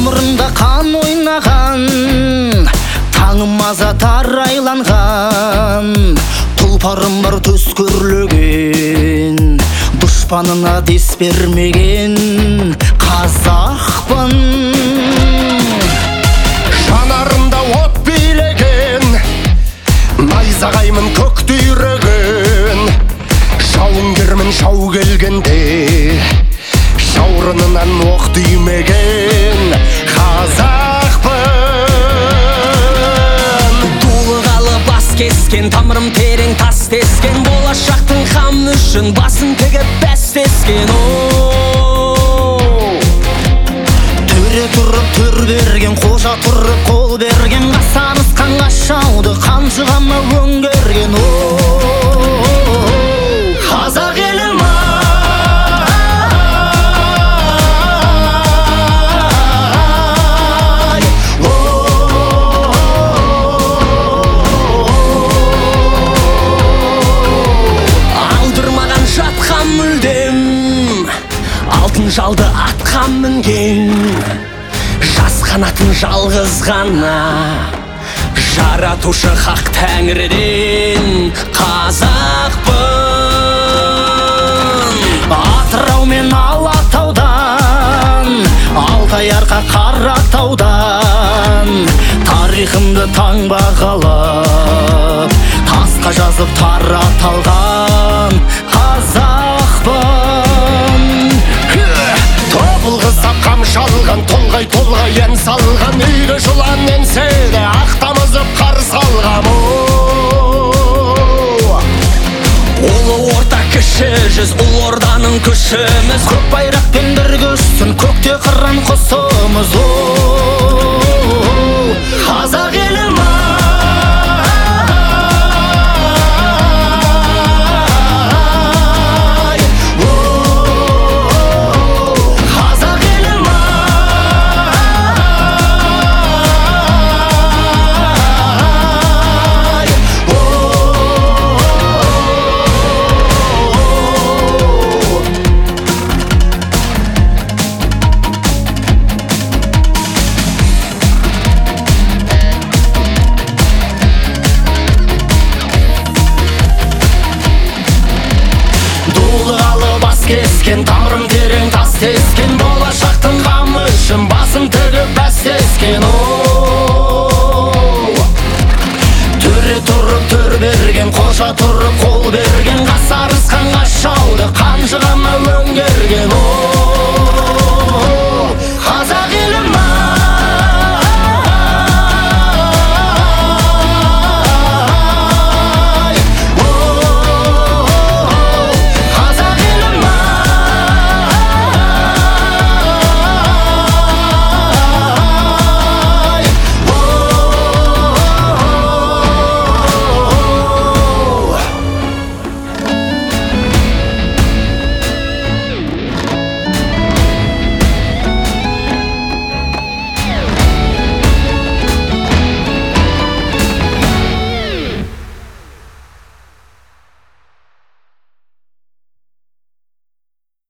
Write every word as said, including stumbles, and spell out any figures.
тамырымда қан ойнаған, таңым азатар айланған, тұлпарым бар төс көрлеген, дұшпанына дес бермеген қазақпын. Жанарымда от билеген, найзағаймын көкті үйреген, жауынгермін жау келгенде, жаурынынан оқ тимеген қазақпын. Дулығалы бас кескен, тамырым терең тас тескен, болашақтың қамы үшін басын тігіп бәс тескен. Төре тұрып төр берген, қожа тұрып қол берген, қасарысқан қашауды қанжығама өңгерген. Қазақ елім алтын жалды атқа мінген, жас қанатын жалғыз ғана жаратушы хақ тәңірден қазақпын. Атырау мен Алатаудан, Алтай арқа Қаратаудан, тарихымды таңба қалап, тасқа жазып тараталған қазақпын. Тобылғызап қамшалған, толғай-толғай ән салған, үйге жылан енседе ақтамызып қарсы алғам. Ұлы орта кіші жүз, ұл орданың күшіміз, көк байрақпен бірге ұшсын көкте қыран құсымыз. Қазақ елім кескен, тамырым терең тас тескен, болашақтың қамы үшін басым тігіп бәс тескен. Төре тұрып төр берген, қожа тұрып қол берген, қасарысқан қашауды қанжығама өң